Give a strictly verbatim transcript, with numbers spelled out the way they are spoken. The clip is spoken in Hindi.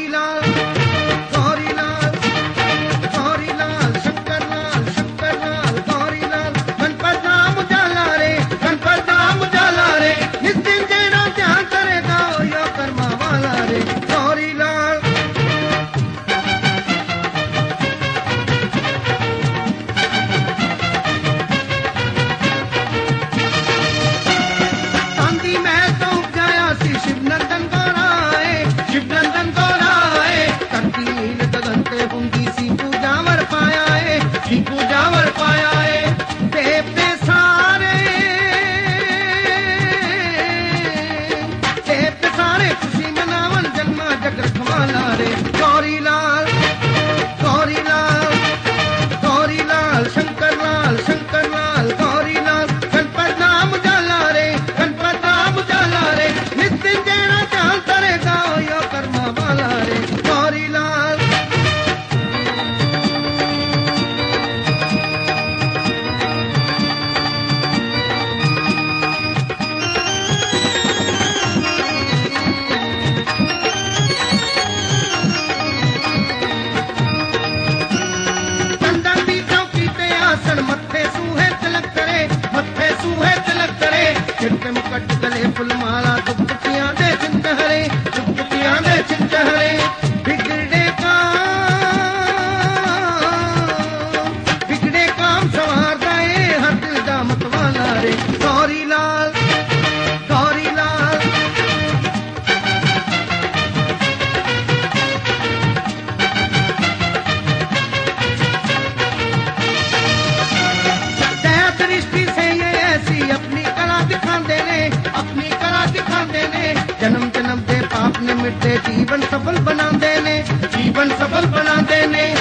गौरी लाल गौरी लाल गौरी लाल शंकर लाल शंकर लाल गौरी लाल गणपत नाम जाला रे गणपत नाम जाला रे नित्य जेना ध्यान करेगा यो कर्मा वाला रे गौरी लाल चांदी में तो उपजाया सी शिवनंदन गौराए शिवनंदन गौराए करती नील गगन ते हुंदी सी पूजावर पाया है सी पूजावर पाया है देवते सारे देवते सारे खुशी मनावन जन्मा जग रखवाला रे गौरी लाल गौरी लाल गौरी लाल शंकर लाल शंकर लाल गौरी लाल गणपत नाम जाला रे गणपत नाम जाला रे नित्य जेना ध्यान करेगा यो कर्मा वाला रे गौरी लाल चंदन दी चौकी ते आसन मत्थे सूहे तिलक करे मत्थे सूहे तिलक करे सिर पे मुकट गले फुलमाला दुपटियां दे चिंत हरे दुपटियां दे चिंत हरे बिगड़े काम बिगड़े काम सवार गए हर दिल दा मतवाला रे गौरी लाल गौरी लाल दया दृष्टि से ये ऐसी अपनी कला दिखाते ने अपनी कला दिखाते ने जन्म जन्म दे पाप ने मिटते जीवन सफल बनाते ने जीवन सफल बनाते ने